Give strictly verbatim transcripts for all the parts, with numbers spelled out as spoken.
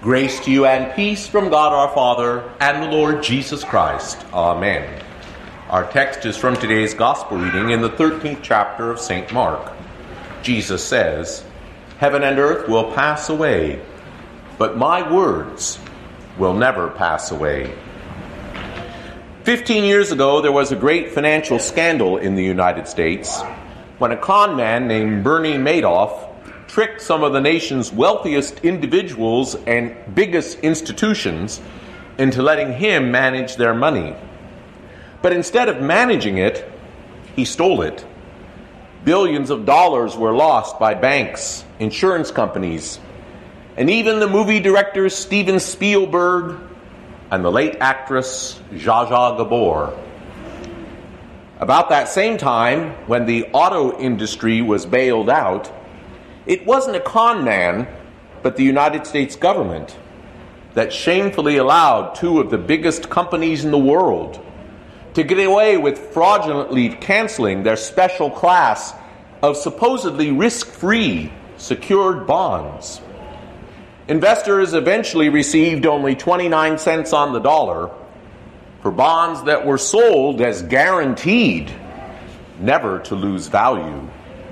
Grace to you and peace from God our Father and the Lord Jesus Christ. Amen. Our text is from today's gospel reading in the thirteenth chapter of Saint Mark. Jesus says, "Heaven and earth will pass away, but my words will never pass away." Fifteen years ago, there was a great financial scandal in the United States when a con man named Bernie Madoff tricked some of the nation's wealthiest individuals and biggest institutions into letting him manage their money. But instead of managing it, he stole it. Billions of dollars were lost by banks, insurance companies, and even the movie directors Steven Spielberg and the late actress Zsa Zsa Gabor. About that same time, when the auto industry was bailed out, it wasn't a con man, but the United States government that shamefully allowed two of the biggest companies in the world to get away with fraudulently canceling their special class of supposedly risk-free secured bonds. Investors eventually received only twenty-nine cents on the dollar for bonds that were sold as guaranteed never to lose value.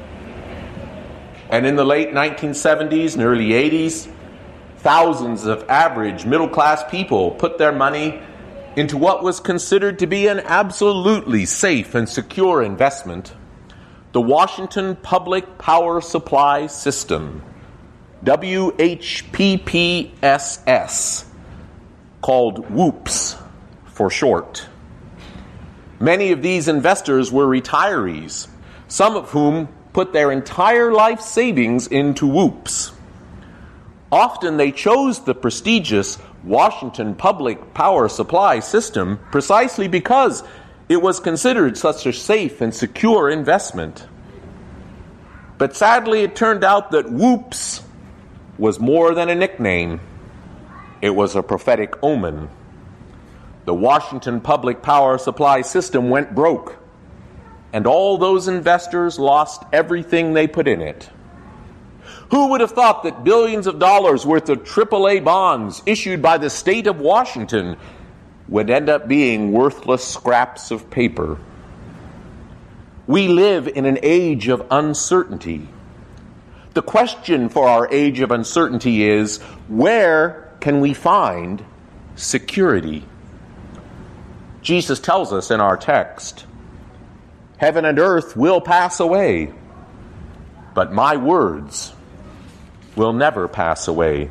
And in the late nineteen seventies and early eighties, thousands of average middle-class people put their money into what was considered to be an absolutely safe and secure investment, the Washington Public Power Supply System, W H P P S S, called WHOOPS for short. Many of these investors were retirees, some of whom put their entire life savings into WHOOPS. Often they chose the prestigious Washington Public Power Supply System precisely because it was considered such a safe and secure investment. But sadly, it turned out that WHOOPS was more than a nickname. It was a prophetic omen. The Washington Public Power Supply System went broke, and all those investors lost everything they put in it. Who would have thought that billions of dollars worth of triple A bonds issued by the state of Washington would end up being worthless scraps of paper? We live in an age of uncertainty. The question for our age of uncertainty is, where can we find security? Jesus tells us in our text, "Heaven and earth will pass away, but my words will never pass away."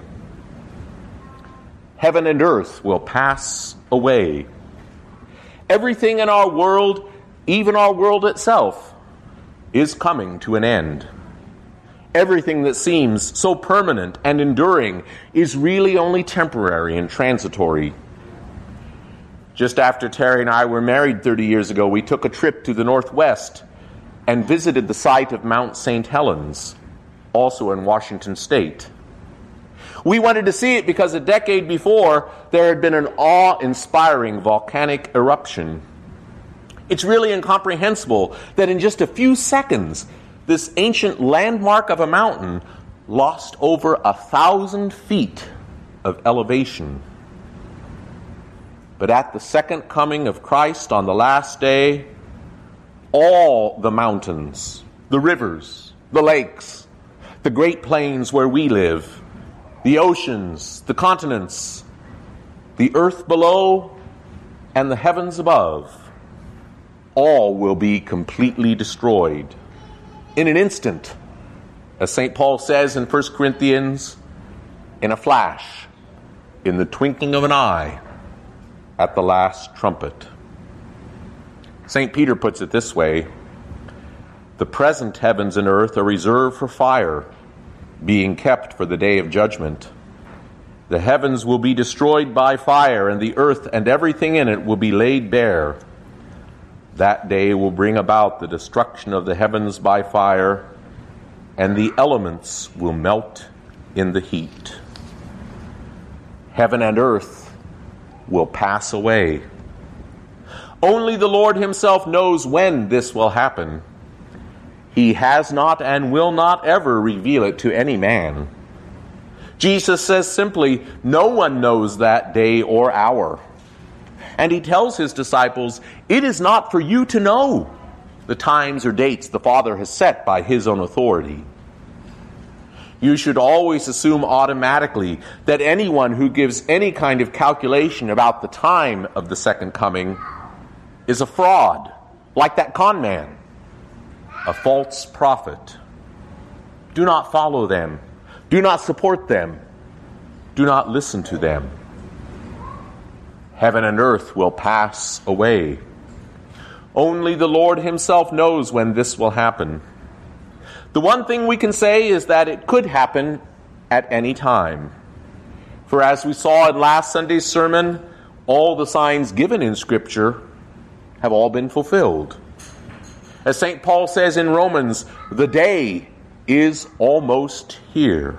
Heaven and earth will pass away. Everything in our world, even our world itself, is coming to an end. Everything that seems so permanent and enduring is really only temporary and transitory. Just after Terry and I were married thirty years ago, we took a trip to the Northwest and visited the site of Mount Saint Helens, also in Washington State. We wanted to see it because a decade before, there had been an awe-inspiring volcanic eruption. It's really incomprehensible that in just a few seconds, this ancient landmark of a mountain lost over a thousand feet of elevation. But at the second coming of Christ on the last day, all the mountains, the rivers, the lakes, the great plains where we live, the oceans, the continents, the earth below, and the heavens above, all will be completely destroyed in an instant, as Saint Paul says in First Corinthians, in a flash, in the twinkling of an eye, at the last trumpet. Saint Peter puts it this way, "The present heavens and earth are reserved for fire, being kept for the day of judgment. The heavens will be destroyed by fire, and the earth and everything in it will be laid bare. That day will bring about the destruction of the heavens by fire, and the elements will melt in the heat." Heaven and earth will pass away. Only the Lord himself knows when this will happen. He has not and will not ever reveal it to any man. Jesus says simply, no one knows that day or hour. And he tells his disciples, it is not for you to know the times or dates the Father has set by his own authority. You should always assume automatically that anyone who gives any kind of calculation about the time of the second coming is a fraud, like that con man, a false prophet. Do not follow them. Do not support them. Do not listen to them. Heaven and earth will pass away. Only the Lord himself knows when this will happen. The one thing we can say is that it could happen at any time. For as we saw in last Sunday's sermon, all the signs given in Scripture have all been fulfilled. As Saint Paul says in Romans, the day is almost here.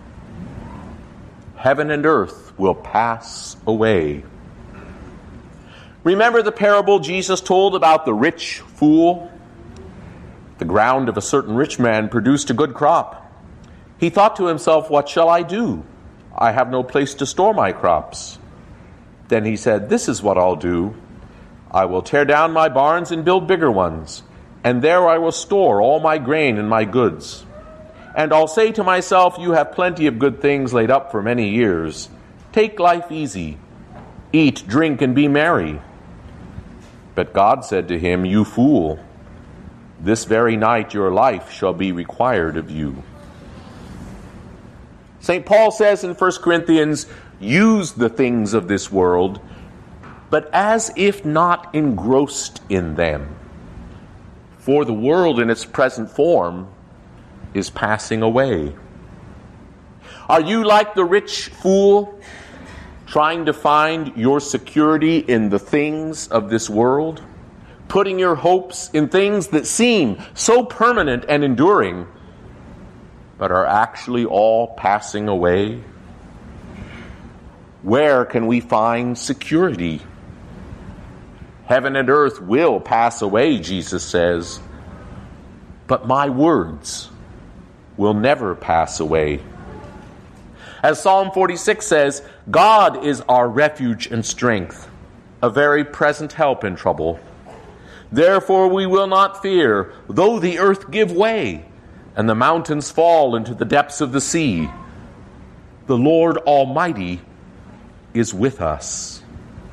Heaven and earth will pass away. Remember the parable Jesus told about the rich fool? The ground of a certain rich man produced a good crop. He thought to himself, what shall I do? I have no place to store my crops. Then he said, this is what I'll do. I will tear down my barns and build bigger ones, and there I will store all my grain and my goods. And I'll say to myself, you have plenty of good things laid up for many years. Take life easy. Eat, drink, and be merry. But God said to him, you fool, this very night your life shall be required of you. Saint Paul says in First Corinthians, use the things of this world, but as if not engrossed in them. For the world in its present form is passing away. Are you like the rich fool, trying to find your security in the things of this world, putting your hopes in things that seem so permanent and enduring, but are actually all passing away? Where can we find security? Heaven and earth will pass away, Jesus says, but my words will never pass away. As Psalm forty-six says, God is our refuge and strength, a very present help in trouble. Therefore we will not fear, though the earth give way, and the mountains fall into the depths of the sea. The Lord Almighty is with us.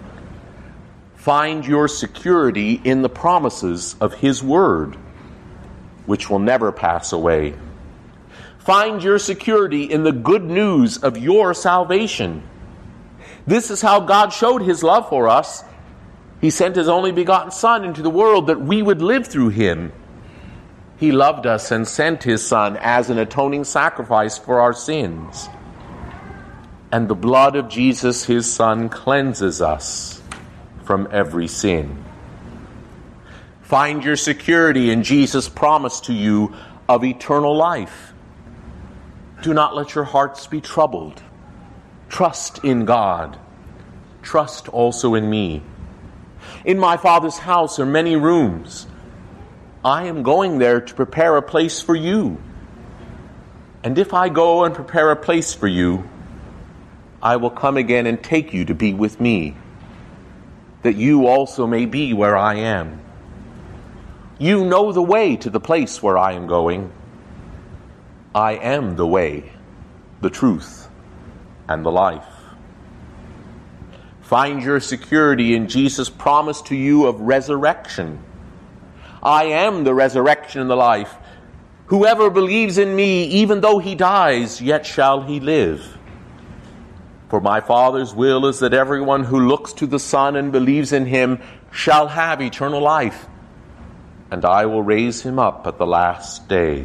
Find your security in the promises of His Word, which will never pass away. Find your security in the good news of your salvation. This is how God showed His love for us. He sent His only begotten Son into the world that we would live through Him. He loved us and sent His Son as an atoning sacrifice for our sins. And the blood of Jesus, His Son, cleanses us from every sin. Find your security in Jesus' promise to you of eternal life. Do not let your hearts be troubled. Trust in God. Trust also in me. In my Father's house are many rooms. I am going there to prepare a place for you. And if I go and prepare a place for you, I will come again and take you to be with me, that you also may be where I am. You know the way to the place where I am going. I am the way, the truth, and the life. Find your security in Jesus' promise to you of resurrection. I am the resurrection and the life. Whoever believes in me, even though he dies, yet shall he live. For my Father's will is that everyone who looks to the Son and believes in him shall have eternal life, and I will raise him up at the last day.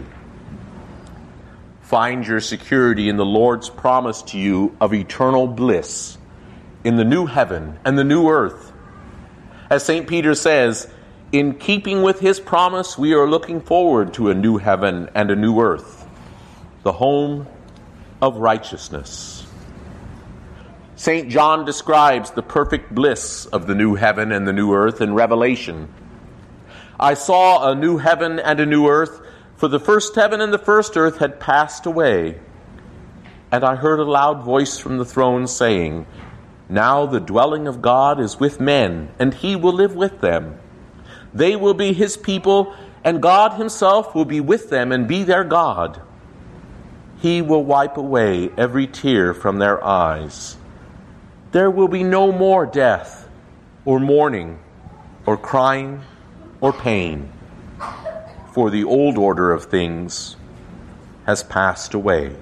Find your security in the Lord's promise to you of eternal bliss in the new heaven and the new earth. As Saint Peter says, in keeping with his promise, we are looking forward to a new heaven and a new earth, the home of righteousness. Saint John describes the perfect bliss of the new heaven and the new earth in Revelation. I saw a new heaven and a new earth, for the first heaven and the first earth had passed away, And I heard a loud voice from the throne saying, "Now the dwelling of God is with men, and he will live with them. They will be his people, and God himself will be with them and be their God. He will wipe away every tear from their eyes. There will be no more death, or mourning, or crying, or pain, for the old order of things has passed away."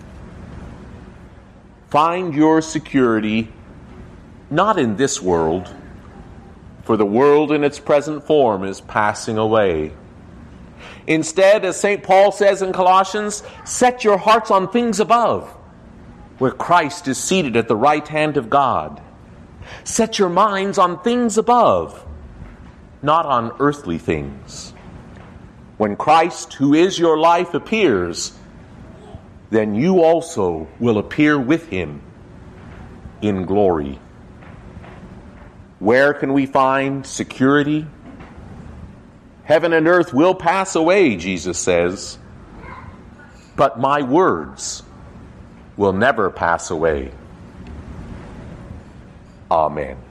Find your security not in this world, for the world in its present form is passing away. Instead, as Saint Paul says in Colossians, set your hearts on things above, where Christ is seated at the right hand of God. Set your minds on things above, not on earthly things. When Christ, who is your life, appears, then you also will appear with him in glory. Where can we find security? Heaven and earth will pass away, Jesus says, but my words will never pass away. Amen.